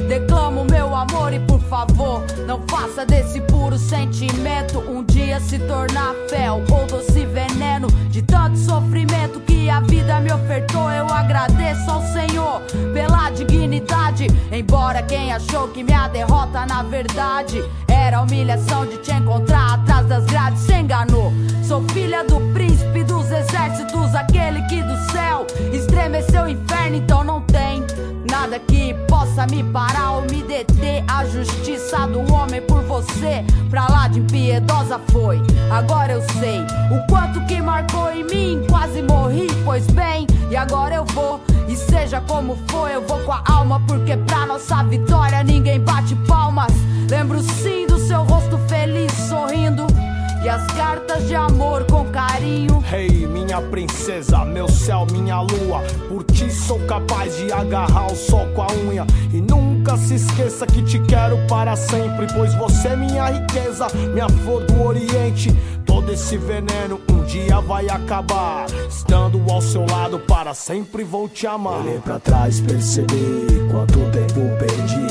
Declamo meu amor e por favor, não faça desse puro sentimento um dia se tornar fel ou doce veneno. De tanto sofrimento que a vida me ofertou, eu agradeço ao Senhor pela dignidade. Embora quem achou que minha derrota na verdade era a humilhação de te encontrar atrás das grades se enganou. Sou filha do príncipe dos exércitos, aquele que do céu estremeceu o inferno. Então não tem nada que possa me parar ou me deter. A justiça do homem por você pra lá de impiedosa foi. Agora eu sei o quanto que marcou em mim, quase morri, pois bem, e agora eu vou. E seja como for, eu vou com a alma, porque pra nossa vitória ninguém bate palmas. Lembro sim do seu rosto feliz sorrindo e as cartas de amor com carinho. Hey, minha princesa, meu céu, minha lua, por ti sou capaz de agarrar o sol com a unha. E nunca se esqueça que te quero para sempre, pois você é minha riqueza, minha flor do oriente. Todo esse veneno um dia vai acabar, estando ao seu lado para sempre vou te amar. Olhei pra trás, percebi quanto tempo perdi.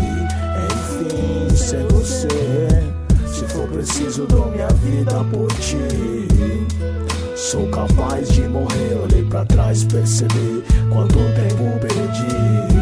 Enfim, sem você, se for preciso dou minha vida por ti. Sou capaz de morrer. Olhei pra trás, percebi quanto tempo perdi.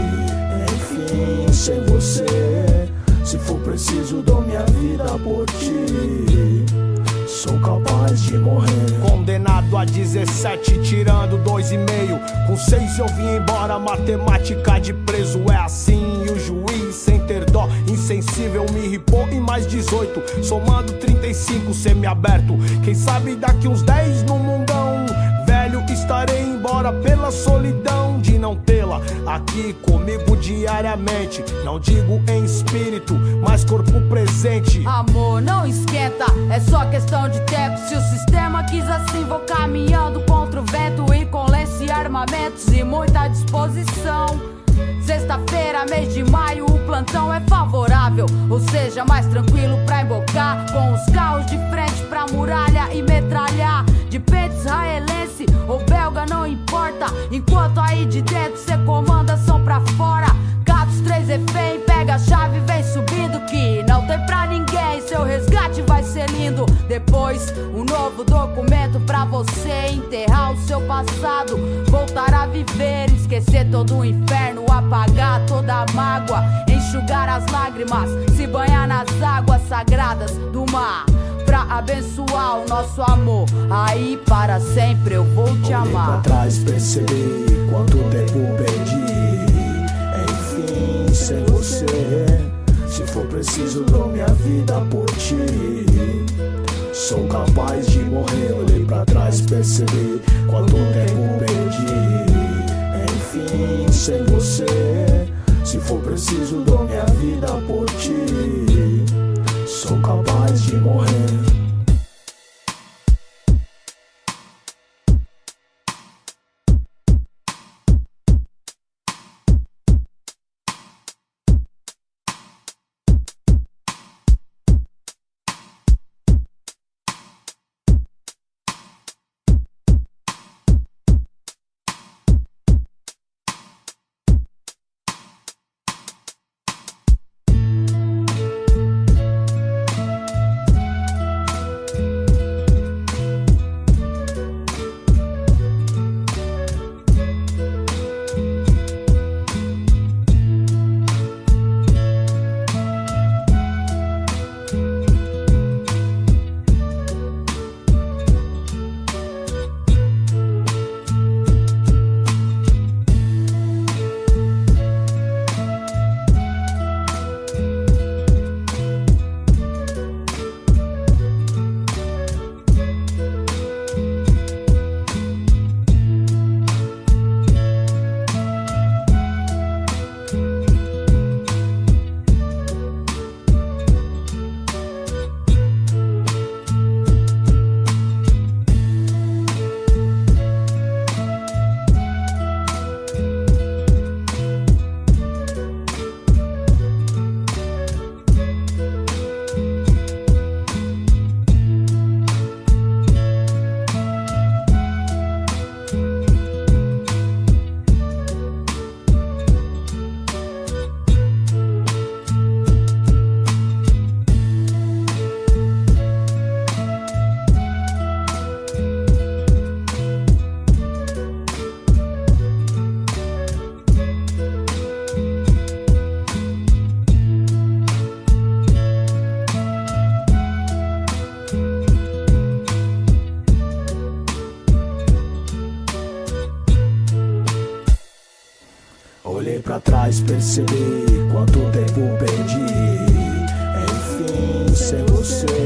Enfim, sem você, se for preciso dou minha vida por ti. Sou capaz de morrer. Condenado a 17, tirando 2,5. Com 6 eu vim embora, matemática de preso é assim. E o juiz, sem ter dó, insensível, me ripou em mais 18. Somando 35, semi-aberto. Quem sabe daqui uns 10 no mundão velho estarei embora pela solidão de não tê-la aqui comigo diariamente. Não digo em espírito, mas corpo presente. Amor, não esquenta, é só questão de tempo. Se o sistema quis assim, vou caminhando contra o vento. E com lenço e armamentos e muita disposição. Sexta-feira, mês de maio, o plantão é favorável, ou seja, mais tranquilo pra embocar. Com os carros de frente pra muralha e metralhar. De peito israelense ou belga, não importa. Enquanto aí de dentro cê comanda ação pra fora. Gatos 3 refém, pega a chave e vem subindo. Que não tem pra ninguém, seu resgate vai ser lindo. Depois, um novo documento pra você enterrar o seu passado. Voltar a viver, esquecer todo o inferno. Apagar toda a mágoa, enxugar as lágrimas. Se banhar nas águas sagradas do mar, pra abençoar o nosso amor. Aí para sempre eu vou te amar. Olhei pra trás, percebi quanto tempo perdi. Enfim, sem você, se for preciso dou minha vida por ti. Sou capaz de morrer. Olhei pra trás, percebi quanto tempo perdi. Enfim, sem você, se for preciso dou minha vida por ti. Sou capaz de morrer. Mas percebi quanto tempo perdi, enfim, sem você.